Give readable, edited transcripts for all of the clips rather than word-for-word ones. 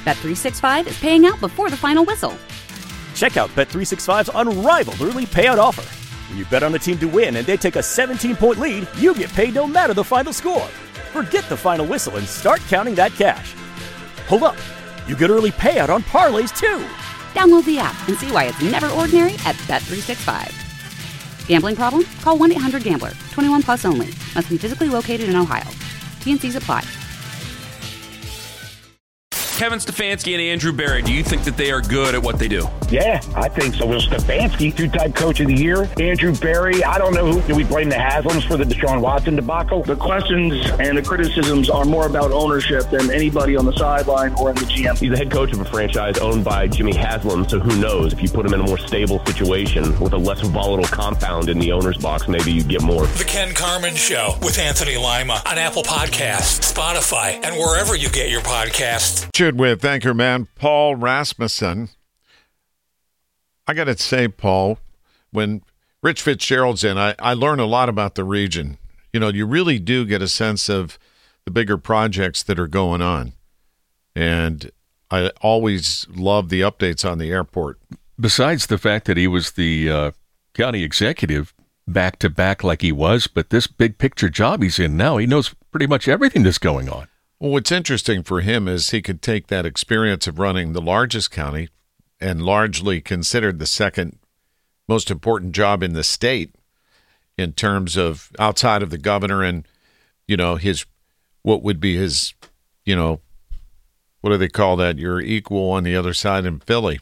Bet365 is paying out before the final whistle. Check out Bet365's unrivaled early payout offer. When you bet on a team to win and they take a 17-point lead, you get paid no matter the final score. Forget the final whistle and start counting that cash. Hold up. You get early payout on parlays, too. Download the app and see why it's never ordinary at Bet365. Gambling problem? Call 1-800-GAMBLER. 21 plus only. Must be physically located in Ohio. T&Cs apply. Kevin Stefanski and Andrew Berry, do you think that they are good at what they do? Yeah, I think so. Well, Stefanski, two-time coach of the year. Andrew Berry, I don't know who. Do we blame the Haslams for the Deshaun Watson debacle? The questions and the criticisms are more about ownership than anybody on the sideline or in the GM. He's the head coach of a franchise owned by Jimmy Haslam, so who knows? If you put him in a more stable situation with a less volatile compound in the owner's box, maybe you get more. The Ken Carman Show with Anthony Lima on Apple Podcasts, Spotify, and wherever you get your podcasts. With anchorman Paul Rasmussen. I got to say, Paul, when Rich Fitzgerald's in, I learn a lot about the region. You know, you really do get a sense of the bigger projects that are going on. And I always love the updates on the airport. Besides the fact that he was the county executive back-to-back like he was, but this big picture job he's in now, he knows pretty much everything that's going on. Well, what's interesting for him is he could take that experience of running the largest county and largely considered the second most important job in the state in terms of outside of the governor and, you know, his, what would be his, you know, what do they call that? Your equal on the other side in Philly.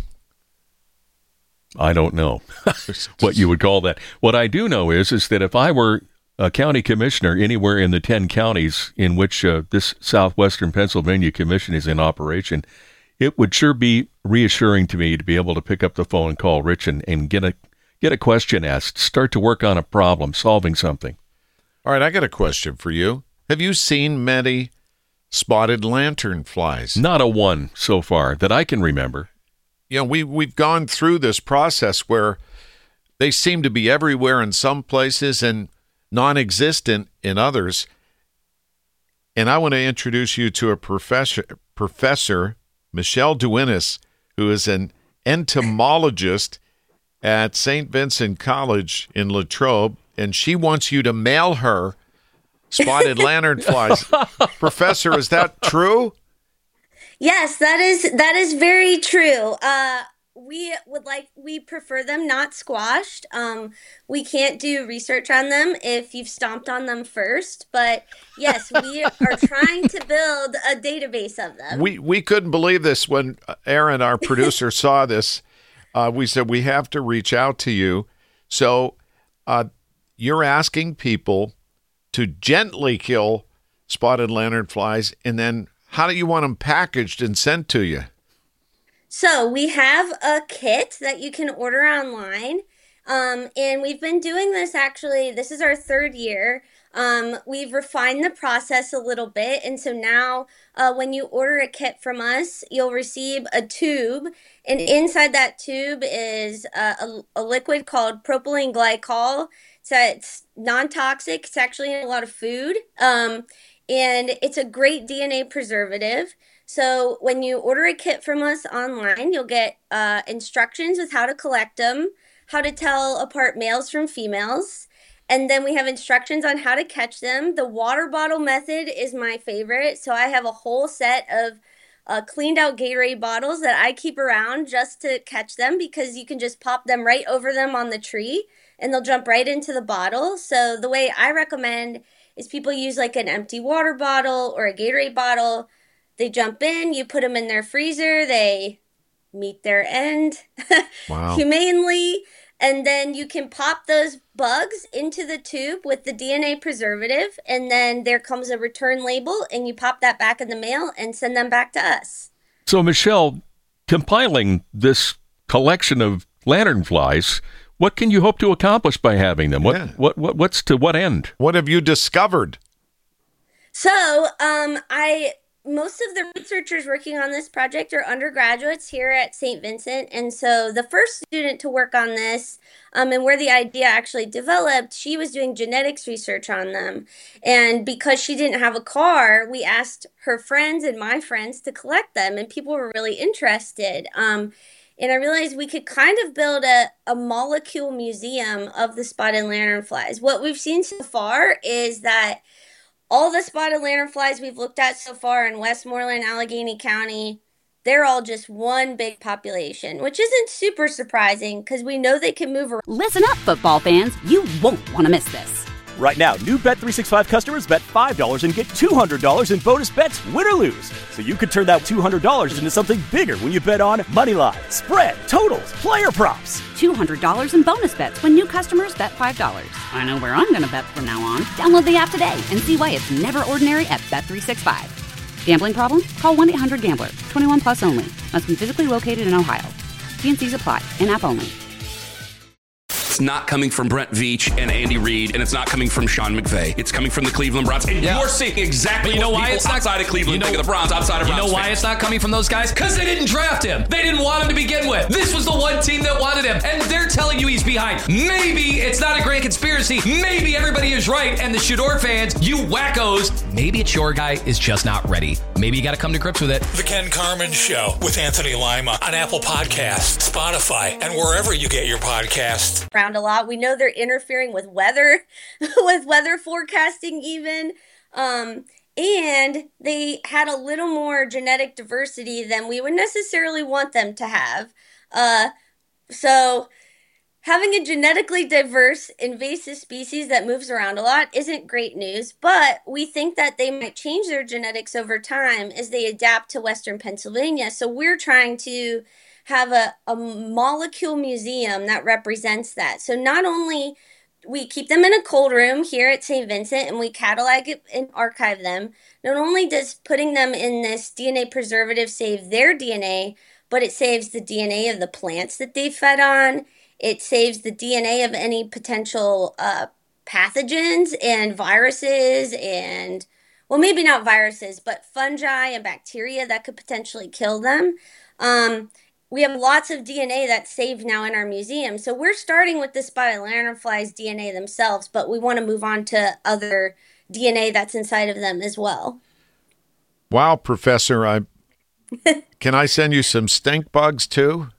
I don't know what you would call that. What I do know is that if I were a county commissioner anywhere in the 10 counties in which this southwestern Pennsylvania commission is in operation, it would sure be reassuring to me to be able to pick up the phone and call Rich and get a question asked, start to work on a problem, solving something. All right, I got a question for you. Have you seen many spotted lanternflies? Not a one so far that I can remember. You know, we've gone through this process where they seem to be everywhere in some places and non-existent in others. And I want to introduce you to a professor, Michelle Duenas, who is an entomologist at St. Vincent College in Latrobe, and she wants you to mail her spotted lanternflies. Professor, is that true? Yes, that is very true. We prefer them not squashed. We can't do research on them if you've stomped on them first, but yes, we are trying to build a database of them. We couldn't believe this when Aaron, our producer, saw this. We said, we have to reach out to you. So you're asking people to gently kill spotted lanternflies, and then how do you want them packaged and sent to you? So we have a kit that you can order online, and we've been doing this actually, this is our third year. We've refined the process a little bit, and so now when you order a kit from us, you'll receive a tube, and inside that tube is a liquid called propylene glycol. So it's non-toxic, it's actually in a lot of food, and it's a great DNA preservative. So when you order a kit from us online, you'll get instructions with how to collect them, how to tell apart males from females, and then we have instructions on how to catch them. The water bottle method is my favorite. So I have a whole set of cleaned out Gatorade bottles that I keep around just to catch them, because you can just pop them right over them on the tree and they'll jump right into the bottle. So the way I recommend is people use like an empty water bottle or a Gatorade bottle. They jump in, you put them in their freezer, they meet their end humanely, and then you can pop those bugs into the tube with the DNA preservative, and then there comes a return label, and you pop that back in the mail and send them back to us. So, Michelle, compiling this collection of lanternflies, what can you hope to accomplish by having them? What's to what end? What have you discovered? So, most of the researchers working on this project are undergraduates here at St. Vincent. And so the first student to work on this, and where the idea actually developed, she was doing genetics research on them. And because she didn't have a car, we asked her friends and my friends to collect them, and people were really interested. And I realized we could kind of build a molecule museum of the spotted lanternflies. What we've seen so far is that all the spotted lanternflies we've looked at so far in Westmoreland, Allegheny County, they're all just one big population, which isn't super surprising because we know they can move around. Listen up, football fans. You won't want to miss this. Right now, new Bet365 customers bet $5 and get $200 in bonus bets, win or lose. So you could turn that $200 into something bigger when you bet on money line, spread, totals, player props. $200 in bonus bets when new customers bet $5. I know where I'm going to bet from now on. Download the app today and see why it's never ordinary at Bet365. Gambling problem? Call 1-800-GAMBLER. 21 plus only. Must be physically located in Ohio. T&Cs apply. In-app only. It's not coming from Brent Veach and Andy Reid, and it's not coming from Sean McVay. It's coming from the Cleveland Browns. And you're seeing exactly what people outside of Cleveland think of the Browns, outside of Browns You know why fans. it's not coming from those guys? Because they didn't draft him. They didn't want him to begin with. This was the one team that wanted him, and they're telling you he's behind. Maybe it's not a grand conspiracy. Maybe everybody is right, and the Shador fans, you wackos, maybe it's your guy is just not ready. Maybe you got to come to grips with it. The Ken Carman Show with Anthony Lima on Apple Podcasts, Spotify, and wherever you get your podcasts. Around a lot. We know they're interfering with weather, with weather forecasting even. And they had a little more genetic diversity than we would necessarily want them to have. So having a genetically diverse invasive species that moves around a lot isn't great news, but we think that they might change their genetics over time as they adapt to Western Pennsylvania. So we're trying to have a molecule museum that represents that. So not only we keep them in a cold room here at St. Vincent and we catalog it and archive them, not only does putting them in this DNA preservative save their DNA, but it saves the DNA of the plants that they fed on. It saves the DNA of any potential pathogens and viruses and, well, maybe not viruses, but fungi and bacteria that could potentially kill them. We have lots of DNA that's saved now in our museum. So we're starting with the spotted lanternflies DNA themselves, but we want to move on to other DNA that's inside of them as well. Wow, Professor, can I send you some stink bugs too?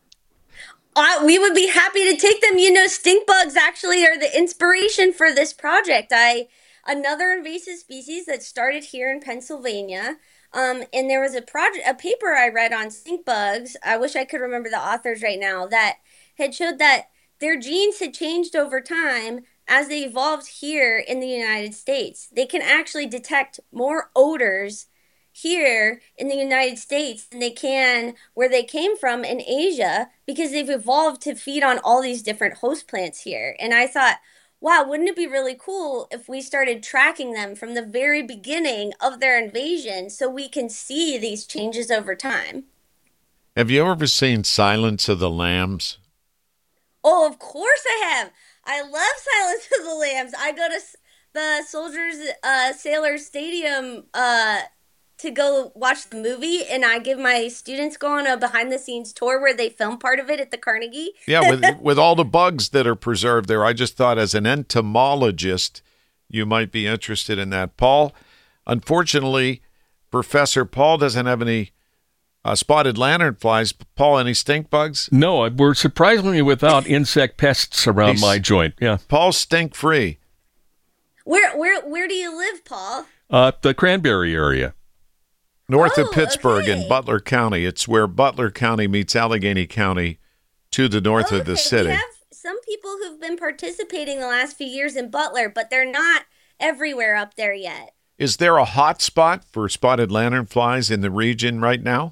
We would be happy to take them. You know, stink bugs actually are the inspiration for this project. Another invasive species that started here in Pennsylvania. And there was a paper I read on stink bugs. I wish I could remember the authors right now, that had showed that their genes had changed over time as they evolved here in the United States. They can actually detect more odors here in the United States than they can where they came from in Asia, because they've evolved to feed on all these different host plants here. And I thought, wow, wouldn't it be really cool if we started tracking them from the very beginning of their invasion so we can see these changes over time? Have you ever seen Silence of the Lambs? Oh, of course I have. I love Silence of the Lambs. I go to the Sailors Stadium to go watch the movie, and I give my students go on a behind-the-scenes tour where they film part of it at the Carnegie. Yeah, with all the bugs that are preserved there, I just thought as an entomologist, you might be interested in that. Paul, unfortunately, Professor Paul doesn't have any spotted lanternflies. Paul, any stink bugs? No, we're surprisingly without insect pests around my joint. Yeah, Paul's stink-free. Where do you live, Paul? The Cranberry area. North of Pittsburgh in Butler County. It's where Butler County meets Allegheny County to the north of the city. We have some people who've been participating the last few years in Butler, but they're not everywhere up there yet. Is there a hot spot for spotted lanternflies in the region right now?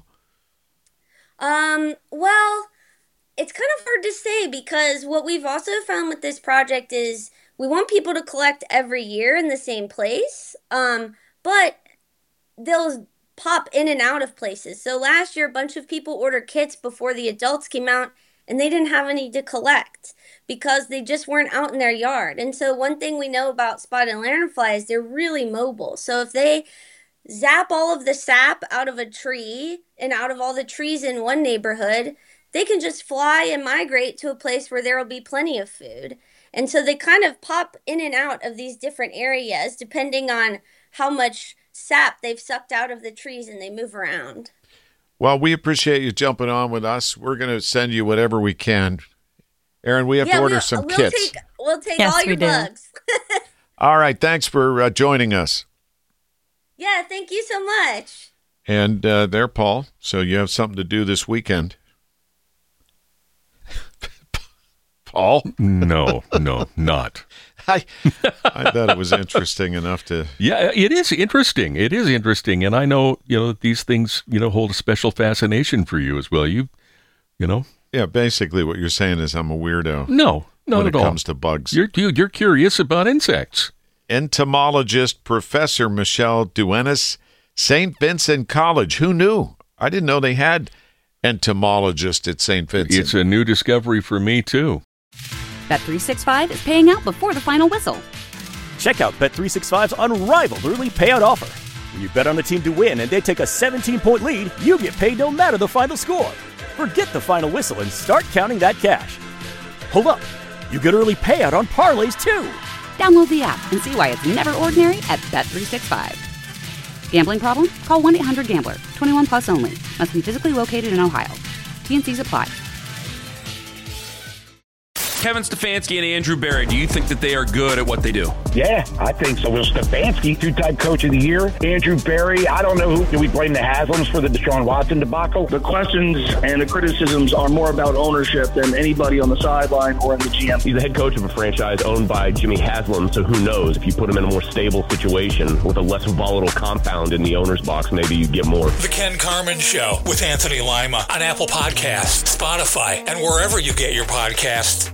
Well, it's kind of hard to say, because what we've also found with this project is we want people to collect every year in the same place, but they'll pop in and out of places. So last year, a bunch of people ordered kits before the adults came out, and they didn't have any to collect because they just weren't out in their yard. And so one thing we know about spotted lanternflies, they're really mobile. So if they zap all of the sap out of a tree and out of all the trees in one neighborhood, they can just fly and migrate to a place where there will be plenty of food. And so they kind of pop in and out of these different areas depending on how much sap they've sucked out of the trees, and they move around. Well, we appreciate you jumping on with us. We're going to send you whatever we can. Aaron, we have to order some kits. We'll take all your bugs. All right. Thanks for joining us. Yeah, thank you so much. And there, Paul. So you have something to do this weekend. Paul? No, not. I thought it was interesting enough to... Yeah, it is interesting. It is interesting. And I know, that these things, hold a special fascination for you as well. You know? Yeah, basically what you're saying is I'm a weirdo. No, not when at it all. comes to bugs. You're curious about insects. Entomologist Professor Michelle Duenas, St. Vincent College. Who knew? I didn't know they had entomologists at St. Vincent. It's a new discovery for me, too. Bet365 is paying out before the final whistle. Check out Bet365's unrivaled early payout offer. When you bet on a team to win and they take a 17-point lead, you get paid no matter the final score. Forget the final whistle and start counting that cash. Hold up. You get early payout on parlays, too. Download the app and see why it's never ordinary at Bet365. Gambling problem? Call 1-800-GAMBLER. 21 plus only. Must be physically located in Ohio. T&Cs apply. Kevin Stefanski and Andrew Berry, do you think that they are good at what they do? Yeah, I think so. Will Stefanski, two-time coach of the year. Andrew Berry, I don't know who. Do we blame the Haslams for the Deshaun Watson debacle? The questions and the criticisms are more about ownership than anybody on the sideline or in the GM. He's the head coach of a franchise owned by Jimmy Haslam, so who knows? If you put him in a more stable situation with a less volatile compound in the owner's box, maybe you get more. The Ken Carman Show with Anthony Lima on Apple Podcasts, Spotify, and wherever you get your podcasts.